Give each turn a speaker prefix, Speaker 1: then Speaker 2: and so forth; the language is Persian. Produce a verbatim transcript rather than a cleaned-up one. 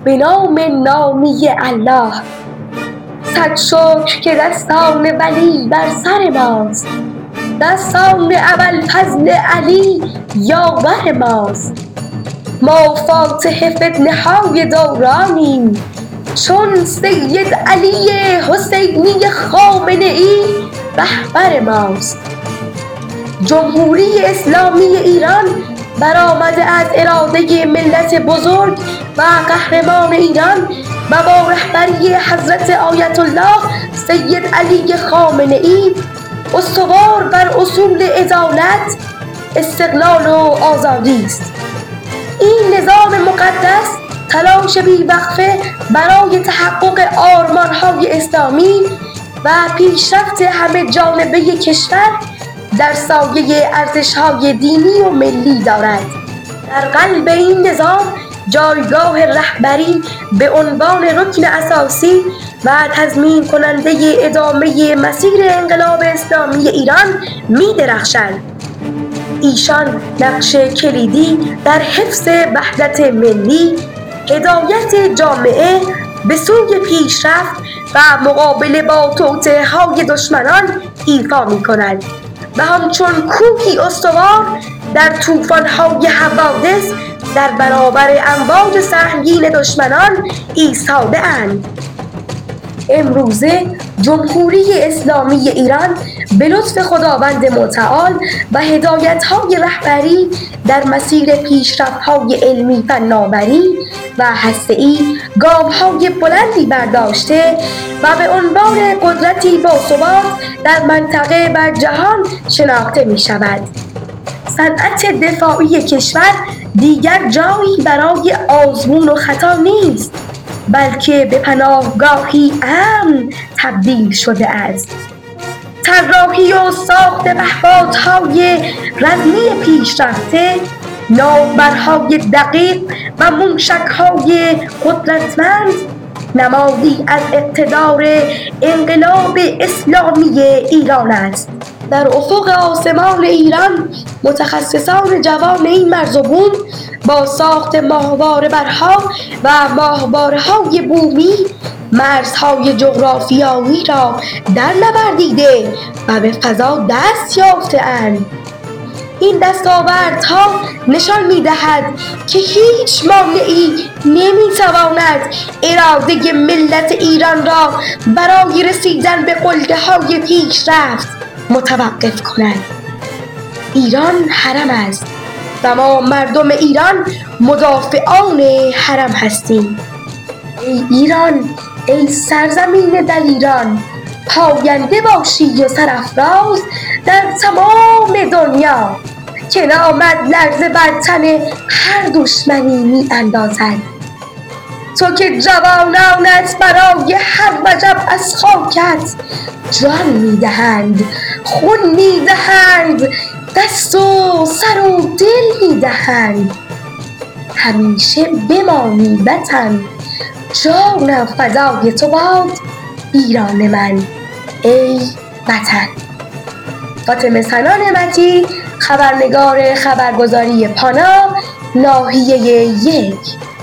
Speaker 1: به نام نامی الله. صد شکر که دستان ولی بر سر ماست، دستان ابوالفضل علی یاور ماست. ما فاتح فتنه های دورانیم، چون سید علی حسینی خامنه ای رهبر ماست. جمهوری اسلامی ایران برآمده از اراده ملت بزرگ و قهرمان ایران و با رهبری حضرت آیت الله سید علی خامنه ای استوار بر اصول عدالت، استقلال و آزادی است. این نظام مقدس تلاش بی‌وقفه برای تحقق آرمان‌های اسلامی و پیشرفت همه جانبه کشور در سایه ارزش‌های دینی و ملی دارد. در قلب این نظام جایگاه رهبری به عنوان رکن اساسی و تضمین کننده ادامه مسیر انقلاب اسلامی ایران می درخشد. ایشان نقش کلیدی در حفظ وحدت ملی، هدایت جامعه به سوی پیشرفت و مقابله با توطئه‌های دشمنان ایفا می کند و همچون کوهی استوار در طوفان‌های حوادث در برابر امواج سهمگین دشمنان ایستاده اند. امروزه جمهوری اسلامی ایران به لطف خداوند متعال و هدایت‌های رهبری در مسیر پیشرفت‌های علمی، فناوری و هسته‌ای گام‌های بلندی برداشته و به عنوان قدرتی باثبات در منطقه و جهان شناخته می‌شود. صنعت دفاعی کشور دیگر جایی برای آزمون و خطا نیست، بلکه به پناهگاهی امن تبدیل شده است. طراحی و ساخت پهپادهای رزمی پیشرفته، ناوبرهای دقیق و موشکهای قدرتمند نمادی از اقتدار انقلاب اسلامی ایران است. در افق آسمان ایران متخصصان جوان این مرز و بوم با ساخت ماهواره‌برها و ماهواره‌های بومی مرزهای جغرافیایی را در نوردیده و به فضا دست یافته‌اند. این دستاوردها نشان می‌دهد که هیچ مانعی نمی‌تواند اراده ملت ایران را برای رسیدن به قله‌های پیشرفت متوقف کند. ایران حرم است و ما مردم ایران مدافعان حرم هستیم. ای ایران، ای سرزمین در ایران، پاینده باشی و سرافراز در تمام دنیا که نامد لرزه بر تن هر دشمنی می اندازد. تو که جوانانت برای هر وجب از خاکت جان می دهند، خون می دهند، دست و سر و دل می دهند. همیشه بمانی وطن، جانم فدای تو باد ایران من ای وطن. فاطمه سنا نعمتی، خبرنگار خبرگزاری پانا، ناحیه یک.